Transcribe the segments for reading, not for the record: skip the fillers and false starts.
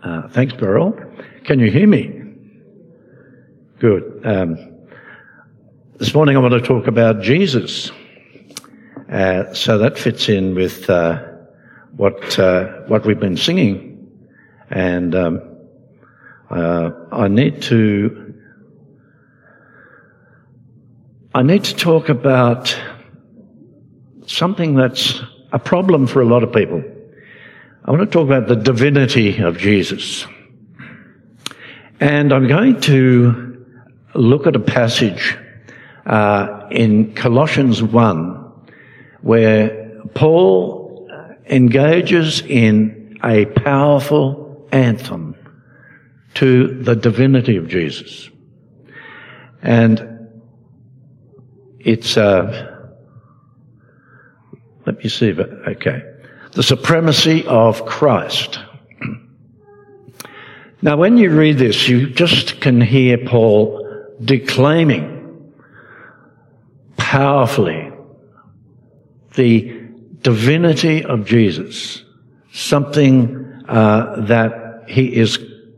Thanks, Beryl. Can you hear me? Good. This morning I want to talk about Jesus. So that fits in with what we've been singing. And I need to talk about something that's a problem for a lot of people. I want to talk about the divinity of Jesus. And I'm going to look at a passage in Colossians 1 where Paul engages in a powerful anthem to the divinity of Jesus. And it's, let me see, okay. The supremacy of Christ. Now, when you read this, you just can hear Paul declaiming powerfully the divinity of Jesus, something that he is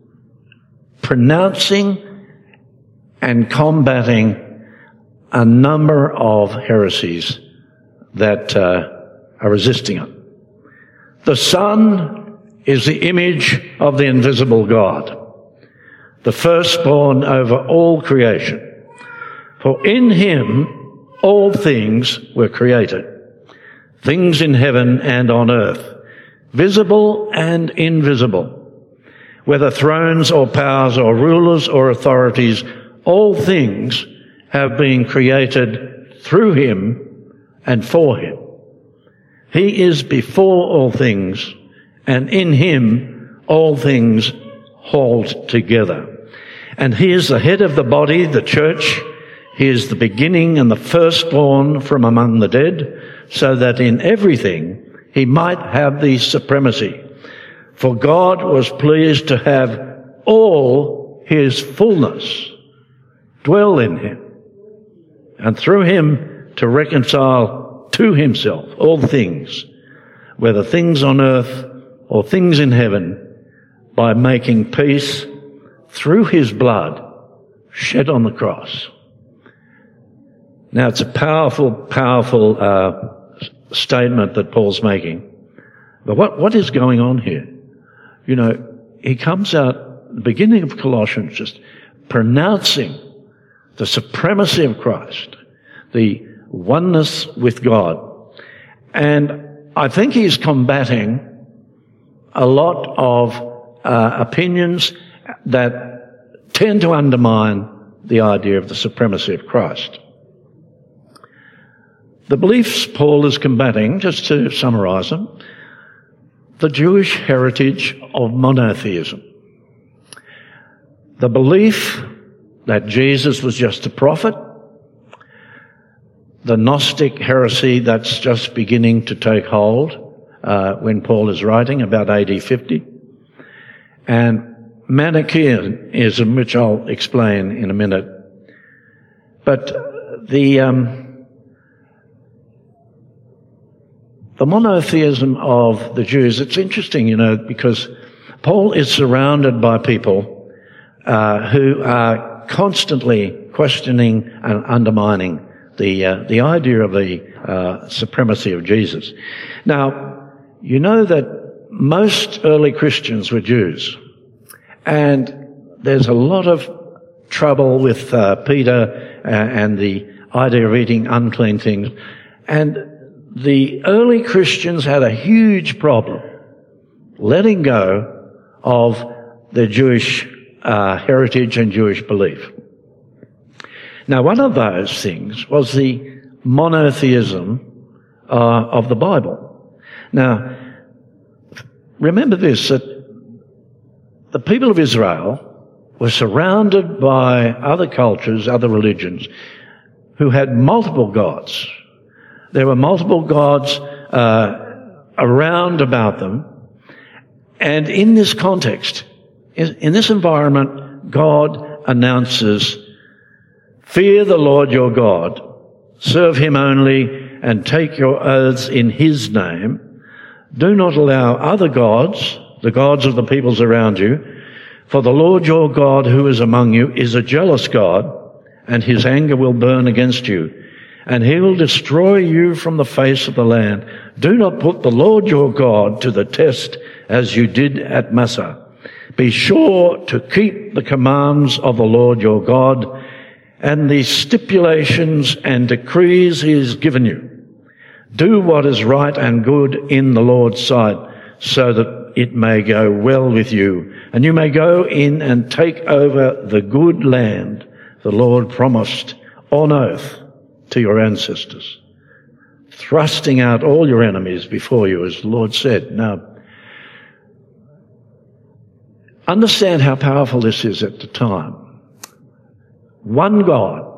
pronouncing and combating a number of heresies that are resisting it. The Son is the image of the invisible God, the firstborn over all creation. For in him all things were created, things in heaven and on earth, visible and invisible, whether thrones or powers or rulers or authorities, all things have been created through him and for him. He is before all things, and in him all things hold together. And he is the head of the body, the church. He is the beginning and the firstborn from among the dead, so that in everything he might have the supremacy. For God was pleased to have all his fullness dwell in him, and through him to reconcile to himself all things, whether things on earth or things in heaven, by making peace through his blood shed on the cross. Now, it's a powerful statement that Paul's making. But what is going on here? You know, he comes out at the beginning of Colossians just pronouncing the supremacy of Christ, the oneness with God. And I think he's combating a lot of opinions that tend to undermine the idea of the supremacy of Christ. The beliefs Paul is combating, just to summarize them, the Jewish heritage of monotheism, the belief that Jesus was just a prophet, the Gnostic heresy that's just beginning to take hold when Paul is writing, about AD 50, and Manichaeism, which I'll explain in a minute. But the monotheism of the Jews, it's interesting, you know, because Paul is surrounded by people who are constantly questioning and undermining the idea of the supremacy of Jesus. Now, you know that most early Christians were Jews, and there's a lot of trouble with Peter and the idea of eating unclean things, and the early Christians had a huge problem letting go of their Jewish heritage and Jewish belief. Now, one of those things was the monotheism of the Bible. Now, remember this, that the people of Israel were surrounded by other cultures, other religions, who had multiple gods. There were multiple gods around about them. And in this context, in this environment, God announces, "Fear the Lord your God, serve him only, and take your oaths in his name. Do not allow other gods the gods of the peoples around you. For the Lord your God who is among you is a jealous God, and his anger will burn against you, and he will destroy you from the face of the land. Do not put the Lord your God to the test as you did at Massah. Be sure to keep the commands of the Lord your God and the stipulations and decrees he has given you. Do what is right and good in the Lord's sight, so that it may go well with you, and you may go in and take over the good land the Lord promised on oath to your ancestors, thrusting out all your enemies before you, as the Lord said. Now, understand how powerful this is at the time. One God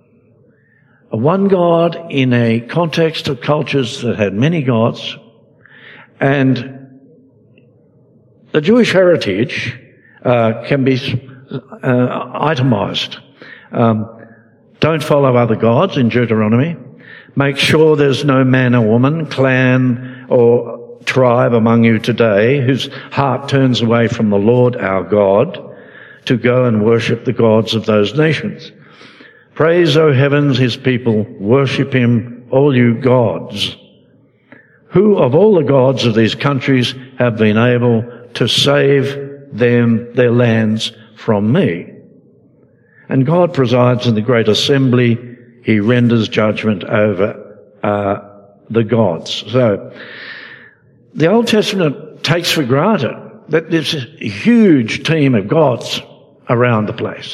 in a context of cultures that had many gods, and the Jewish heritage can be itemized. Don't follow other gods in Deuteronomy. Make sure there's no man or woman, clan or tribe among you today whose heart turns away from the Lord our God to go and worship the gods of those nations. Praise, O heavens, his people. Worship him, all you gods. Who of all the gods of these countries have been able to save them, their lands, from me? And God presides in the great assembly. He renders judgment over the gods. So the Old Testament takes for granted that there's a huge team of gods around the place.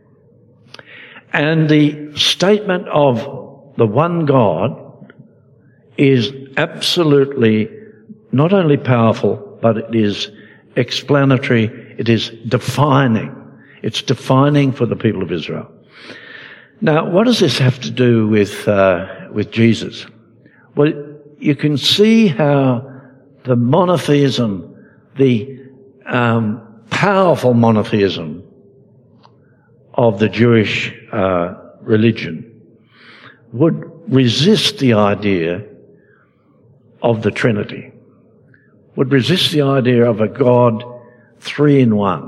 And the statement of the one God is absolutely not only powerful, but it is explanatory, it is defining. It's defining for the people of Israel. Now, what does this have to do with Jesus? Well, you can see how the monotheism, the powerful monotheism of the Jewish religion would resist the idea of the Trinity, would resist the idea of a God three in one.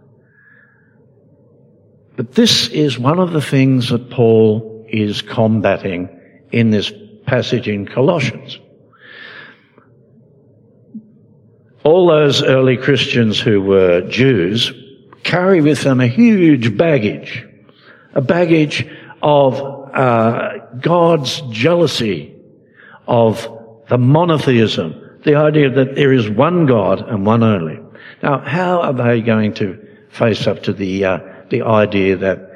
But this is one of the things that Paul is combating in this passage in Colossians. All those early Christians who were Jews carry with them a huge baggage, a baggage of God's jealousy, of the monotheism, the idea that there is one God and one only. Now, how are they going to face up to the idea that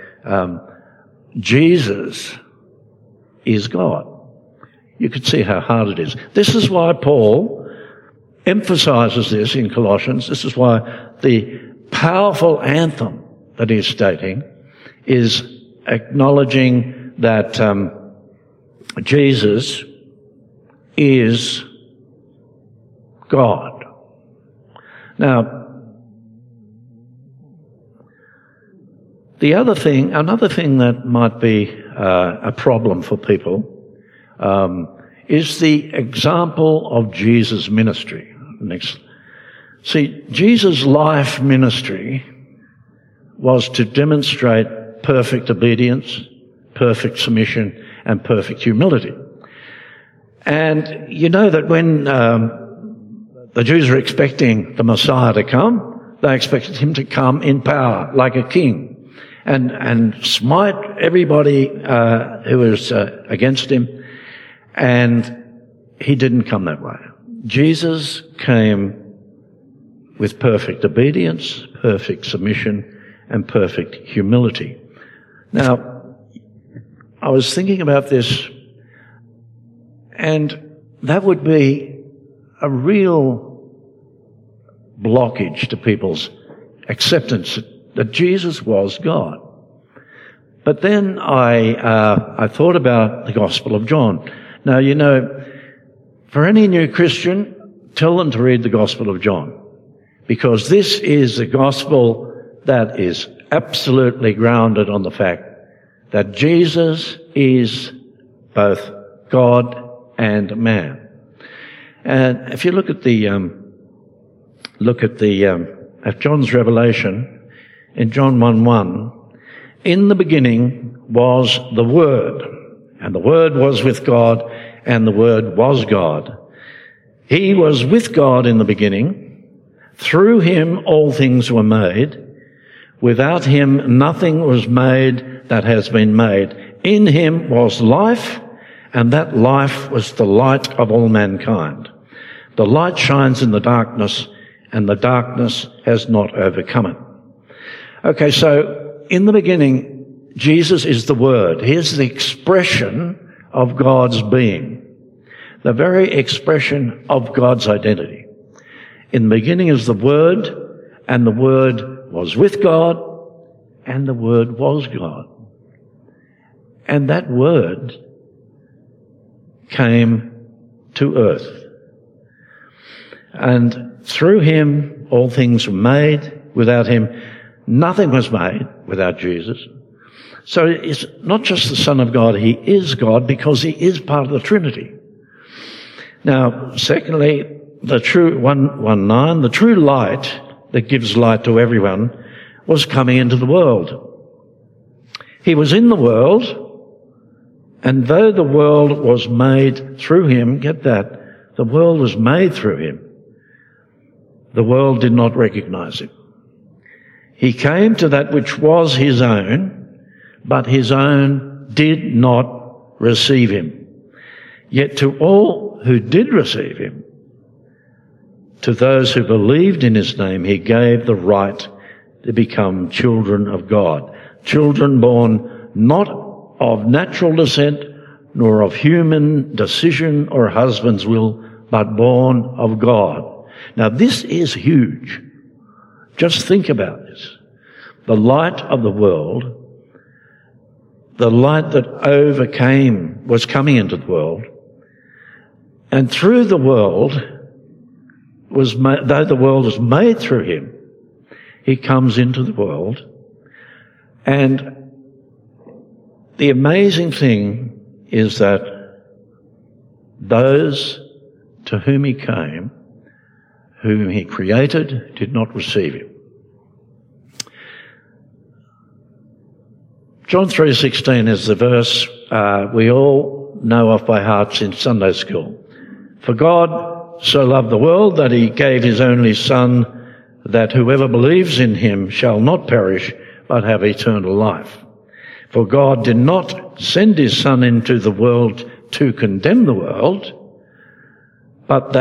Jesus is God? You can see how hard it is. This is why Paul emphasizes this in Colossians. This is why the powerful anthem that he's stating is acknowledging that Jesus is God. Now, another thing that might be a problem for people is the example of Jesus' ministry. See, Jesus' life ministry was to demonstrate perfect obedience, perfect submission, and perfect humility. And you know that when the Jews were expecting the Messiah to come, they expected him to come in power, like a king, and smite everybody who was against him. And he didn't come that way. Jesus came with perfect obedience, perfect submission, and perfect humility. Now, I was thinking about this, and that would be a real blockage to people's acceptance that Jesus was God. But then I thought about the Gospel of John. Now, you know, for any new Christian, tell them to read the Gospel of John, because this is the gospel that is absolutely grounded on the fact that Jesus is both God and man. And if you look at the look at at John's revelation in John 1:1. In the beginning was the Word, and the Word was with God, and the Word was God. He was with God in the beginning. Through him all things were made. Without him nothing was made that has been made. In him was life, and that life was the light of all mankind. The light shines in the darkness, and the darkness has not overcome it. Okay, so in the beginning, Jesus is the Word. He is the expression of God's being, the very expression of God's identity. In the beginning is the Word, and the Word was with God, and the Word was God. And that Word came to earth. And through him all things were made. Without him nothing was made, without Jesus. So it's not just the Son of God, he is God because he is part of the Trinity. Now, secondly, the true 1:9, the true light that gives light to everyone was coming into the world. He was in the world, and though the world was made through him, get that, the world was made through him, the world did not recognize him. He came to that which was his own, but his own did not receive him. Yet to all who did receive him, to those who believed in his name, he gave the right to become children of God. Children born not of natural descent, nor of human decision or husband's will, but born of God. Now this is huge. Just think about this. The light of the world, the light that overcame, was coming into the world, and through the world though the world was made through him, he comes into the world. And the amazing thing is that those to whom he came, whom he created, did not receive him. John 3:16 is the verse we all know off by heart in Sunday school. For God so loved the world that he gave his only Son, that whoever believes in him shall not perish, but have eternal life. For God did not send his Son into the world to condemn the world, but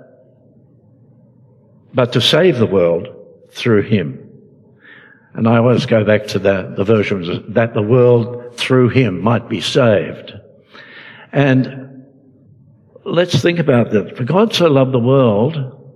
to save the world through him. And I always go back to the version that the world through him might be saved. And let's think about that. For God so loved the world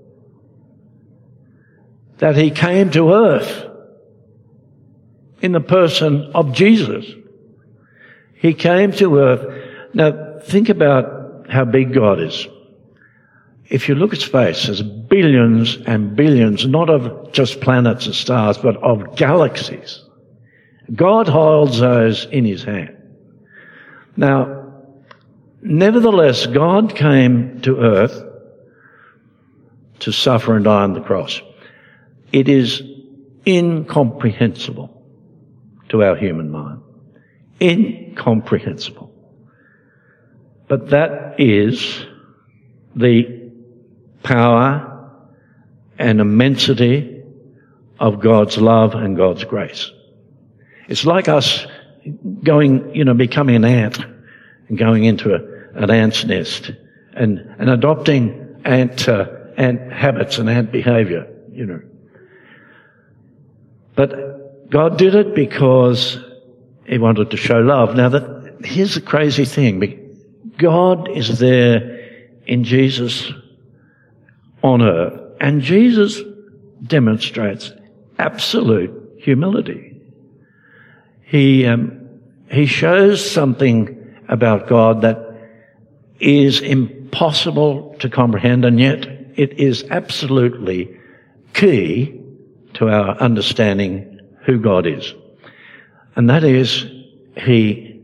that he came to earth in the person of Jesus. He came to earth. Now, think about how big God is. If you look at space, there's billions and billions, not of just planets and stars, but of galaxies. God holds those in his hand. Now, nevertheless, God came to earth to suffer and die on the cross. It is incomprehensible to our human mind. Incomprehensible. But that is the power and immensity of God's love and God's grace. It's like us becoming an ant and going into an ant's nest and adopting ant habits and ant behavior, But God did it because he wanted to show love. Now here's the crazy thing. God is there in Jesus on earth, and Jesus demonstrates absolute humility. He shows something about God that is impossible to comprehend, and yet it is absolutely key to our understanding who God is. And that is, he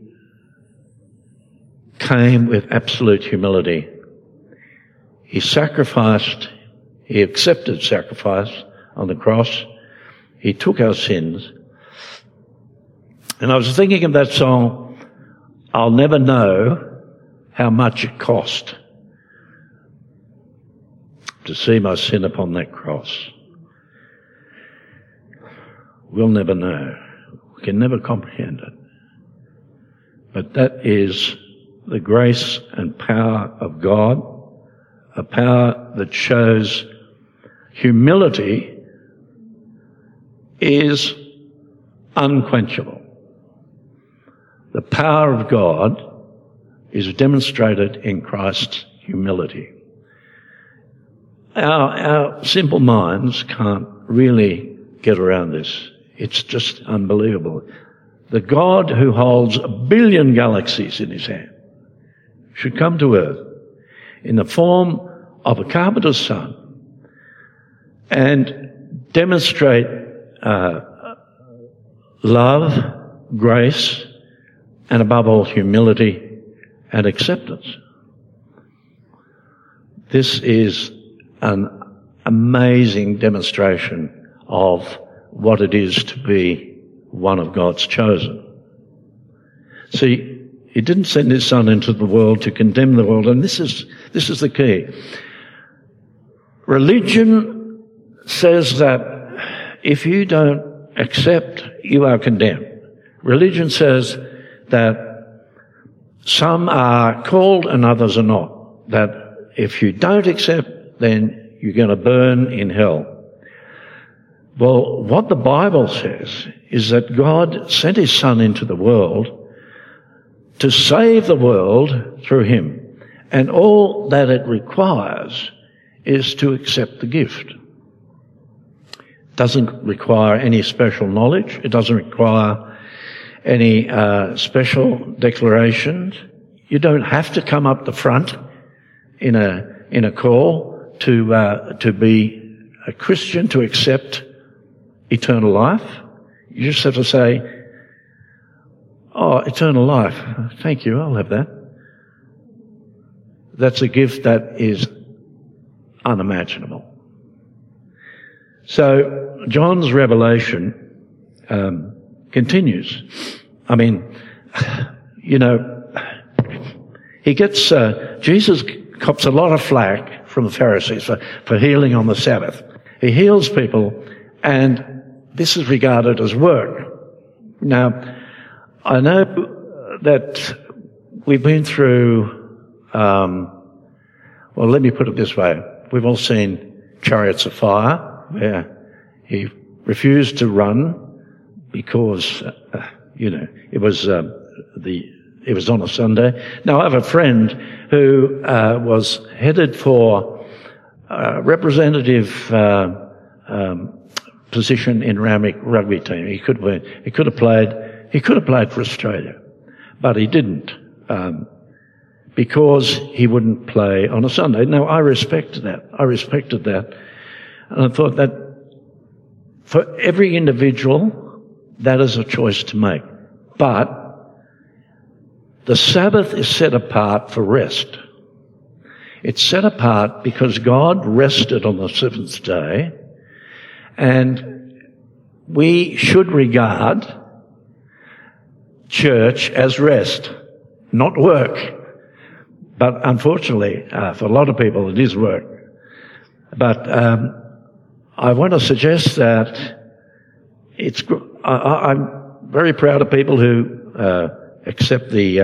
came with absolute humility. He sacrificed He accepted sacrifice on the cross. He took our sins. And I was thinking of that song, I'll never know how much it cost to see my sin upon that cross. We'll never know. We can never comprehend it. But that is the grace and power of God, a power that shows humility is unquenchable. The power of God is demonstrated in Christ's humility. Our simple minds can't really get around this. It's just unbelievable. The God who holds 1 billion galaxies in his hand should come to earth in the form of a carpenter's son and demonstrate love, grace, and above all humility and acceptance. This is an amazing demonstration of what it is to be one of God's chosen. See, he didn't send his son into the world to condemn the world, and this is the key. Religion says that if you don't accept, you are condemned. Religion says that some are called and others are not. That if you don't accept, then you're going to burn in hell. Well, what the Bible says is that God sent his son into the world to save the world through him. And all that it requires is to accept the gift. It doesn't require any special knowledge. It doesn't require any special declarations. You don't have to come up the front in a call to be a Christian, to accept eternal life. You just have to say, oh, eternal life, thank you, I'll have that. That's a gift that is unimaginable. So John's revelation continues. I mean, he gets, Jesus cops a lot of flack from the Pharisees for healing on the Sabbath. He heals people, and this is regarded as work. Now, I know that we've been through, well, let me put it this way. We've all seen Chariots of Fire, where he refused to run because, it was on a Sunday. Now, I have a friend who was headed for representative position in Randwick rugby team. He could have played for Australia, but he didn't, because he wouldn't play on a Sunday. Now, I respected that. And I thought that for every individual, that is a choice to make. But the Sabbath is set apart for rest. It's set apart because God rested on the seventh day, and we should regard church as rest, not work. But unfortunately, for a lot of people, it is work. But I want to suggest that I'm very proud of people who accept the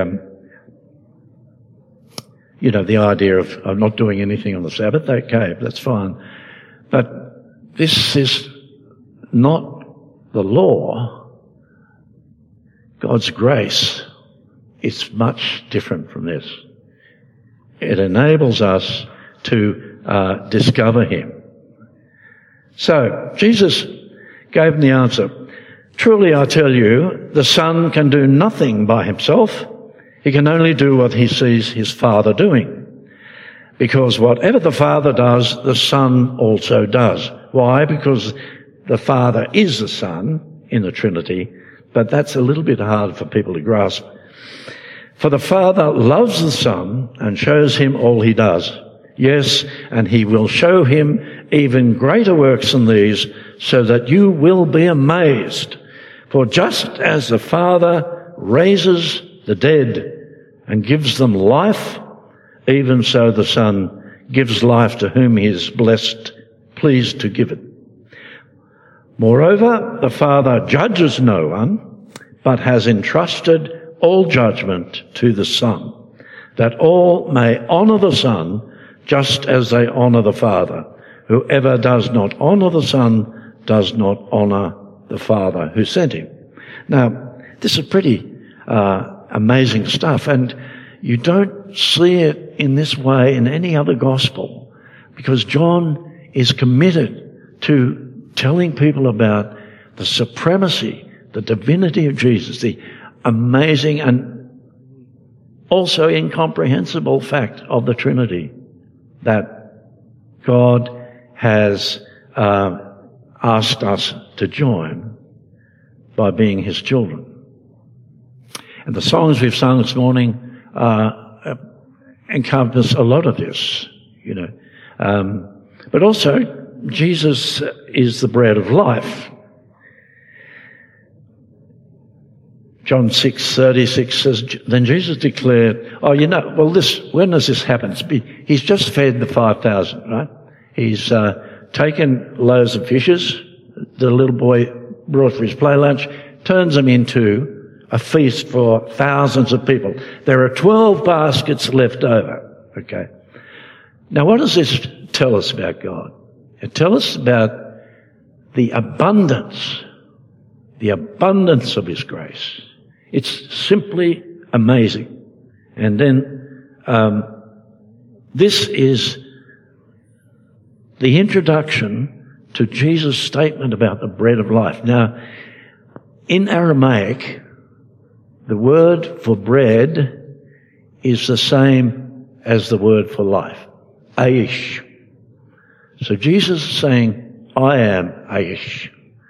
idea of not doing anything on the Sabbath. Okay, that's fine. But this is not the law. God's grace is much different from this. It enables us to discover him. So, Jesus gave him the answer. Truly I tell you, the Son can do nothing by himself. He can only do what he sees his Father doing. Because whatever the Father does, the Son also does. Why? Because the Father is the Son in the Trinity, but that's a little bit hard for people to grasp. For the Father loves the Son and shows him all he does. Yes, and he will show him even greater works than these, so that you will be amazed. For just as the Father raises the dead and gives them life, even so the Son gives life to whom he is pleased to give it. Moreover, the Father judges no one, but has entrusted all judgment to the Son, that all may honour the Son just as they honour the Father. Whoever does not honour the Son does not honour the Father who sent him. Now, this is pretty amazing stuff, and you don't see it in this way in any other gospel, because John is committed to telling people about the supremacy, the divinity of Jesus, the amazing and also incomprehensible fact of the Trinity, that God has asked us to join by being his children. And the songs we've sung this morning encompass a lot of this, but also Jesus is the bread of life. John 6:36 says, then Jesus declared, when does this happen? He's just fed the 5,000, right? He's taken loaves of fishes the little boy brought for his play lunch, turns them into a feast for thousands of people. There are 12 baskets left over. Okay. Now, what does this tell us about God? It tells us about the abundance of his grace. It's simply amazing. And then this is the introduction to Jesus' statement about the bread of life. Now, in Aramaic, the word for bread is the same as the word for life, aish. So Jesus is saying, I am aish.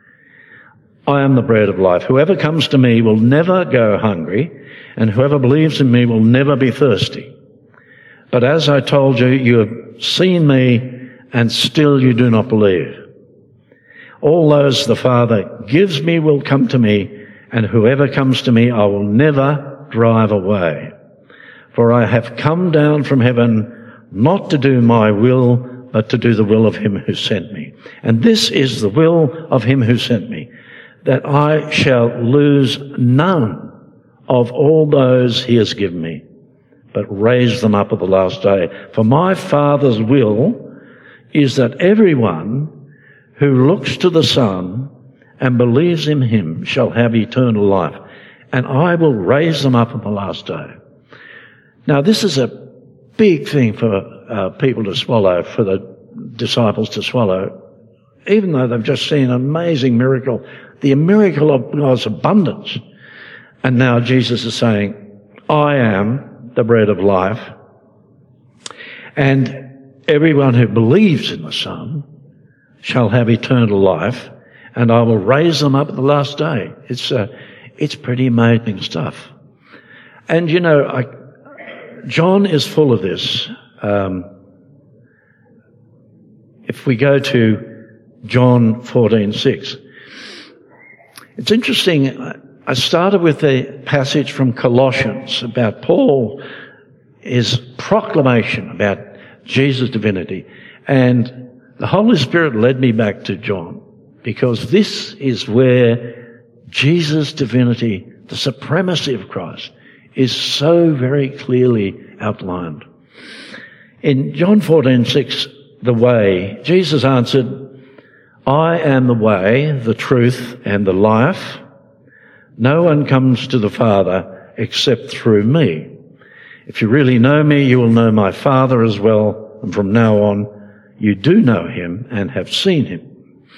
I am the bread of life. Whoever comes to me will never go hungry, and whoever believes in me will never be thirsty. But as I told you, you have seen me, and still you do not believe. All those the Father gives me will come to me, and whoever comes to me I will never drive away. For I have come down from heaven not to do my will, but to do the will of him who sent me. And this is the will of him who sent me, that I shall lose none of all those he has given me, but raise them up at the last day. For my Father's will is that everyone who looks to the Son and believes in him shall have eternal life, and I will raise them up on the last day. Now, this is a big thing for people to swallow, for the disciples to swallow, even though they've just seen an amazing miracle, the miracle of God's abundance. And now Jesus is saying, I am the bread of life, and everyone who believes in the Son shall have eternal life, and I will raise them up at the last day. It's pretty amazing stuff. And John is full of this. If we go to John 14:6, it's interesting. I started with a passage from Colossians about Paul, his proclamation about Jesus' divinity, and the Holy Spirit led me back to John, because this is where Jesus' divinity, the supremacy of Christ, is so very clearly outlined. In John 14:6, the way, Jesus answered, I am the way, the truth, and the life. No one comes to the Father except through me. If you really know me, you will know my Father as well, and from now on, you do know him and have seen him.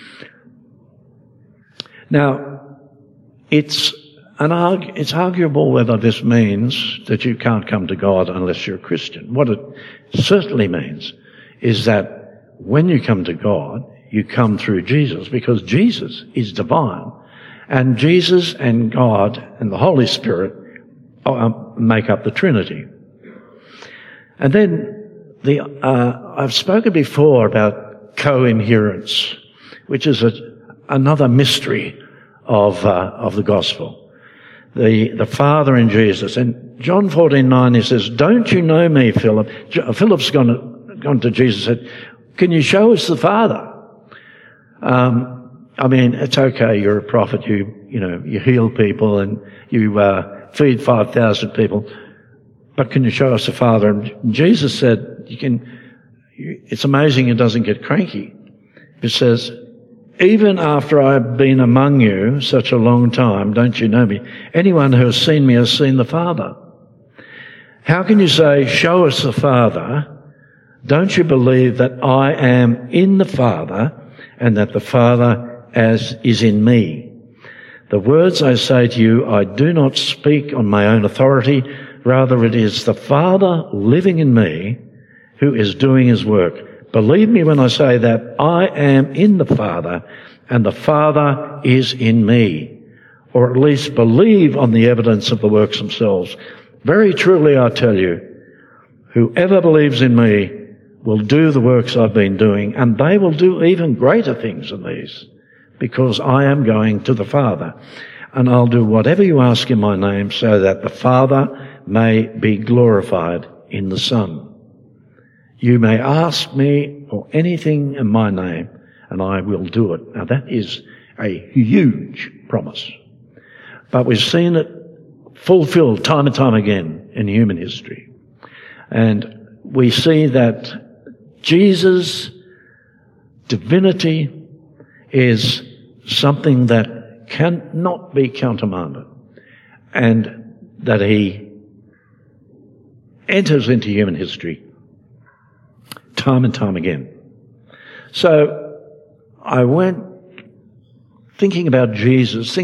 Now, it's arguable whether this means that you can't come to God unless you're a Christian. What it certainly means is that when you come to God, you come through Jesus, because Jesus is divine. And Jesus and God and the Holy Spirit make up the Trinity. And then I've spoken before about co-inherence, which is another mystery of the gospel. The Father in Jesus. And John 14:9, he says, "Don't you know me, Philip?" Philip's gone to Jesus and said, "Can you show us the Father?" I mean, it's okay, you're a prophet, you heal people and you feed 5,000 people, but can you show us the Father? And Jesus said, it's amazing he doesn't get cranky. He says, "Even after I've been among you such a long time, don't you know me? Anyone who has seen me has seen the Father. How can you say, 'Show us the Father'? Don't you believe that I am in the Father and that the Father is in me? The words I say to you, I do not speak on my own authority. Rather, it is the Father living in me who is doing his work. Believe me when I say that I am in the Father and the Father is in me. Or at least believe on the evidence of the works themselves. Very truly I tell you, whoever believes in me will do the works I've been doing, and they will do even greater things than these, because I am going to the Father. And I'll do whatever you ask in my name, so that the Father may be glorified in the Son. You may ask me for anything in my name, and I will do it." Now that is a huge promise. But we've seen it fulfilled time and time again in human history. And we see that Jesus' divinity is something that cannot be countermanded, and that he enters into human history time and time again. So I went thinking about Jesus'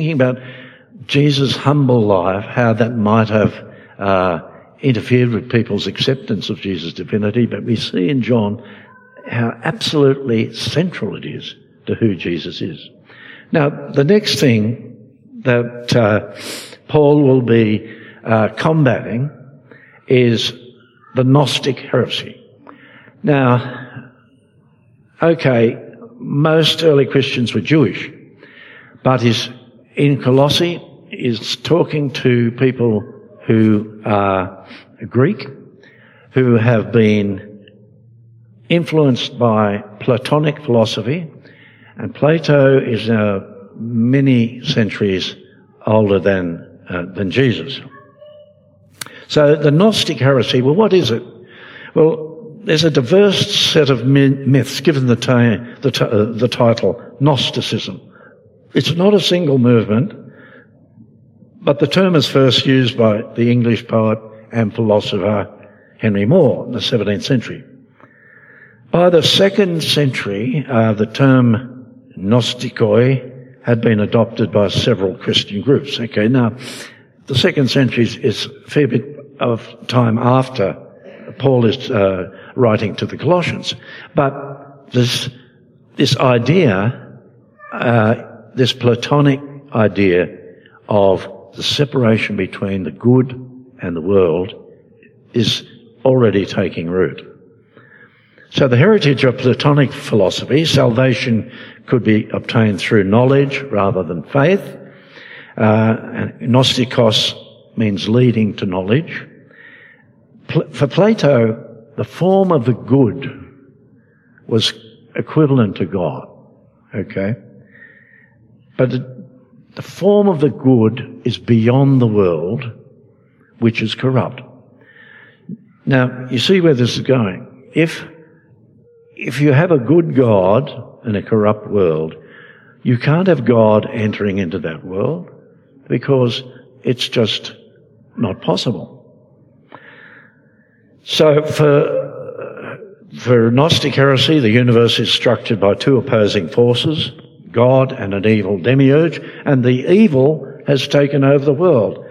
humble life, how that might have interfered with people's acceptance of Jesus' divinity, but we see in John how absolutely central it is to who Jesus is. Now, the next thing that Paul will be combating is the Gnostic heresy. Now, okay, most early Christians were Jewish, but in Colossae is talking to people who are Greek, who have been influenced by Platonic philosophy, and Plato is many centuries older than Jesus. So the Gnostic heresy, well, what is it? Well, there's a diverse set of myths given the title Gnosticism. It's not a single movement, but the term is first used by the English poet and philosopher Henry Moore in the 17th century. By the 2nd century, the term Gnostikoi had been adopted by several Christian groups. Okay, now, the 2nd century is a fair bit of time after Paul is writing to the Colossians. But this idea, this Platonic idea of the separation between the good and the world is already taking root. So the heritage of Platonic philosophy, salvation could be obtained through knowledge rather than faith. Gnostikos means leading to knowledge. For Plato, the form of the good was equivalent to God. Okay? But the form of the good is beyond the world, which is corrupt. Now, you see where this is going. If you have a good God in a corrupt world, you can't have God entering into that world because it's just not possible. So for Gnostic heresy, the universe is structured by two opposing forces, God and an evil demiurge, and the evil has taken over the world.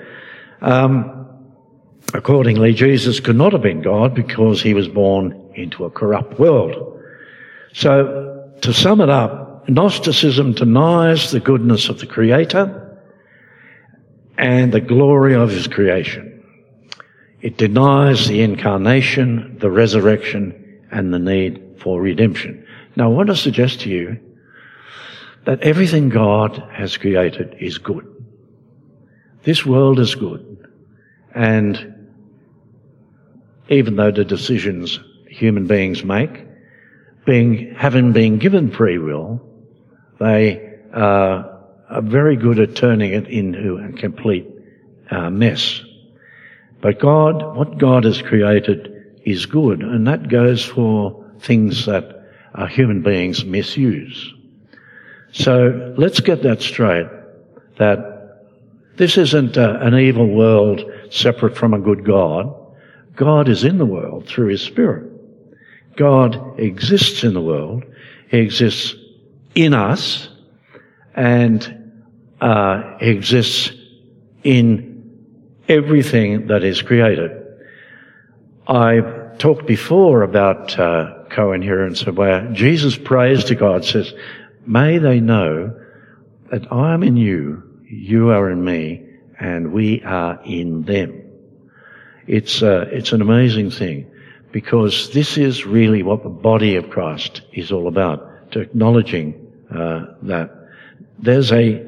Accordingly, Jesus could not have been God because he was born into a corrupt world. So, to sum it up, Gnosticism denies the goodness of the Creator and the glory of his creation. It denies the incarnation, the resurrection, and the need for redemption. Now, I want to suggest to you that everything God has created is good. This world is good. And even though the decisions human beings make, having been given free will, they are very good at turning it into a complete mess. But what God has created is good, and that goes for things that human beings misuse. So let's get that straight, that this isn't an evil world separate from a good God. God is in the world through His Spirit. God exists in the world. He exists in us, and He exists in everything that is created. I talked before about co-inherence, where Jesus prays to God, says, "May they know that I am in you, you are in me, and we are in them." It's an amazing thing, because this is really what the body of Christ is all about, to acknowledging that. There's a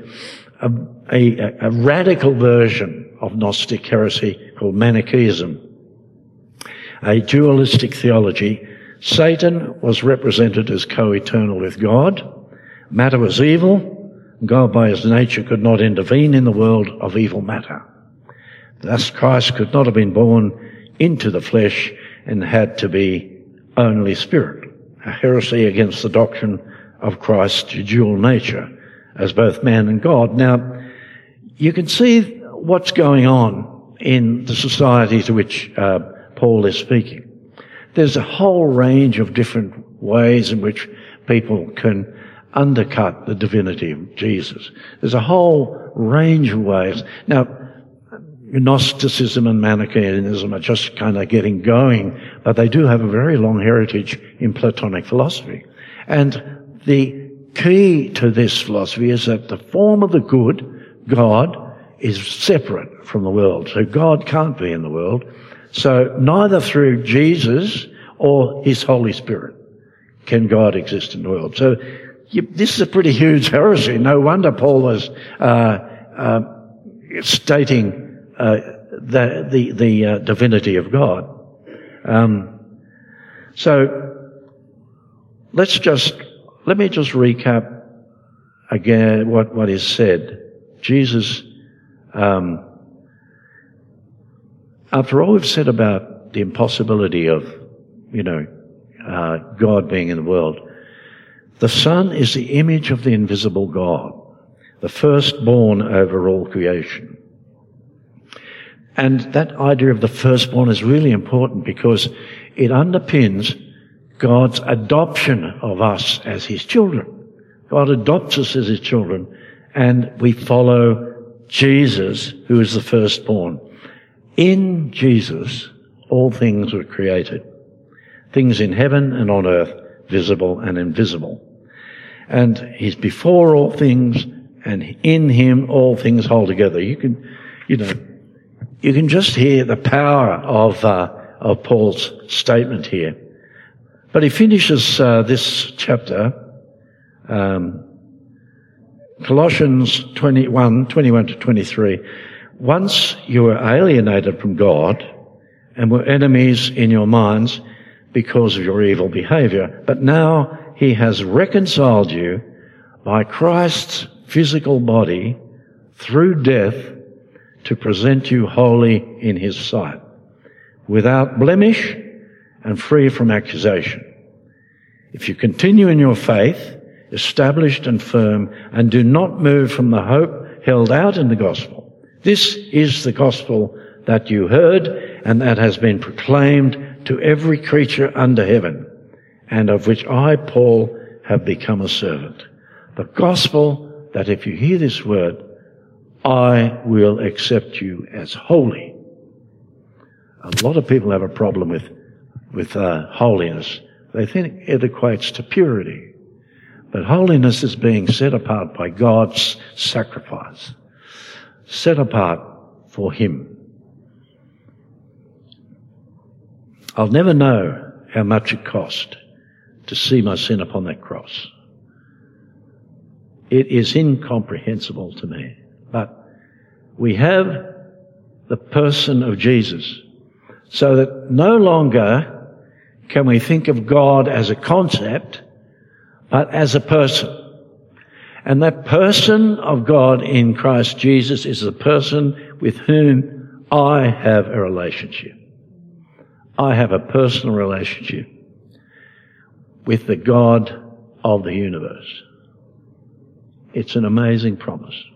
radical version of Gnostic heresy called Manichaeism, a dualistic theology. Satan was represented as co-eternal with God. Matter was evil. God by His nature could not intervene in the world of evil matter. Thus Christ could not have been born into the flesh and had to be only spirit, a heresy against the doctrine of Christ's dual nature as both man and God. Now, you can see what's going on in the society to which Paul is speaking. There's a whole range of different ways in which people can undercut the divinity of Jesus. There's a whole range of ways. Now, Gnosticism and Manichaeism are just kind of getting going, but they do have a very long heritage in Platonic philosophy. And the key to this philosophy is that the form of the good, God, is separate from the world. So God can't be in the world. So neither through Jesus or His Holy Spirit can God exist in the world. So this is a pretty huge heresy. No wonder Paul was stating the divinity of God. So let me just recap again what is said. Jesus, after all we've said about the impossibility of, God being in the world, the Son is the image of the invisible God, the firstborn over all creation. And that idea of the firstborn is really important because it underpins God's adoption of us as His children. God adopts us as His children, and we follow Jesus, who is the firstborn. In Jesus, all things were created. Things in heaven and on earth, visible and invisible. And He's before all things, and in Him all things hold together. You can just hear the power of Paul's statement here. But he finishes this chapter, Colossians 21 to 23. Once you were alienated from God and were enemies in your minds because of your evil behavior, but now He has reconciled you by Christ's physical body through death to present you holy in His sight, without blemish and free from accusation. If you continue in your faith, established and firm, and do not move from the hope held out in the gospel. This is the gospel that you heard and that has been proclaimed to every creature under heaven, and of which I, Paul, have become a servant. The gospel that if you hear this word, I will accept you as holy. A lot of people have a problem with holiness. They think it equates to purity. But holiness is being set apart by God's sacrifice. Set apart for Him. I'll never know how much it cost to see my sin upon that cross. It is incomprehensible to me. But we have the person of Jesus, so that no longer can we think of God as a concept, but as a person. And that person of God in Christ Jesus is the person with whom I have a relationship. I have a personal relationship with the God of the universe. It's an amazing promise.